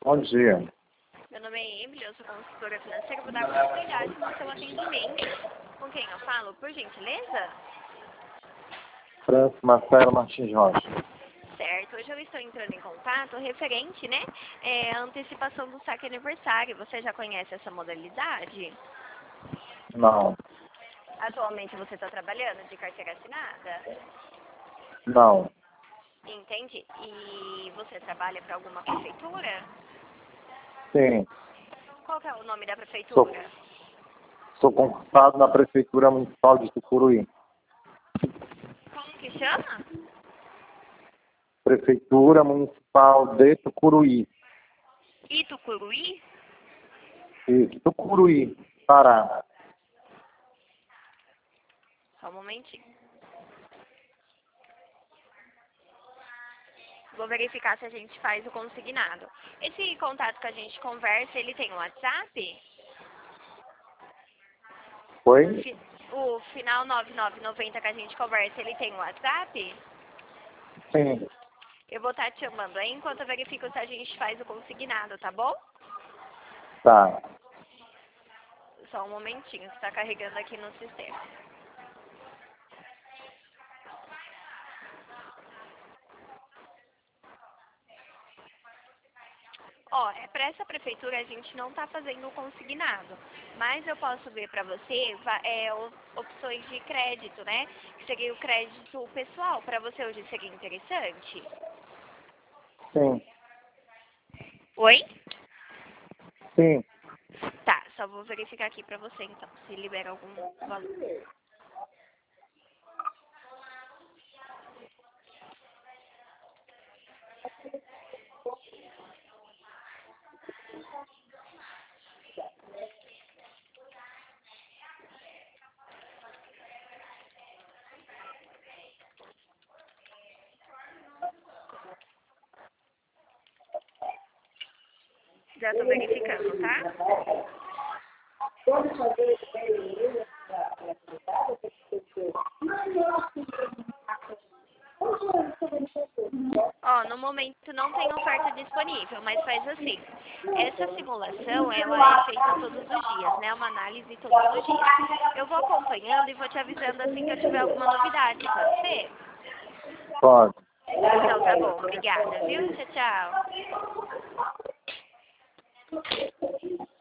Bom dia. Meu nome é Emily, eu sou consultora financeira, vou dar continuidade no seu atendimento. Com quem eu falo, por gentileza? França Marcelo Martins Rocha. Certo, hoje eu estou entrando em contato referente, né, à antecipação do saque aniversário. Você já conhece essa modalidade? Não. Atualmente você está trabalhando de carteira assinada? Não. Entendi. E você trabalha para alguma prefeitura? Sim. Qual que é o nome da prefeitura? Sou concursado na Prefeitura Municipal de Tucuruí. Como que chama? Prefeitura Municipal de Tucuruí. Itucuruí? Isso, Tucuruí, Pará. Só um momentinho. Vou verificar se a gente faz o consignado. Esse contato que a gente conversa, ele tem um WhatsApp? Oi? O final 9990 que a gente conversa, ele tem um WhatsApp? Sim. Eu vou estar te chamando aí enquanto eu verifico se a gente faz o consignado, tá bom? Tá. Só um momentinho, que está carregando aqui no sistema. Ó, para essa prefeitura a gente não está fazendo o consignado, mas eu posso ver para você opções de crédito, né? Que seria o crédito pessoal. Para você hoje seria interessante? Sim. Oi? Sim. Tá, só vou verificar aqui para você então, se libera algum valor. Já estou verificando, tá? Ó, no momento não tem oferta disponível, mas faz assim. Essa simulação, ela é feita todos os dias, né? Uma análise todos os dias. Eu vou acompanhando e vou te avisando assim que eu tiver alguma novidade, pode ser? Pode. Então tá bom, obrigada, viu? Tchau, tchau.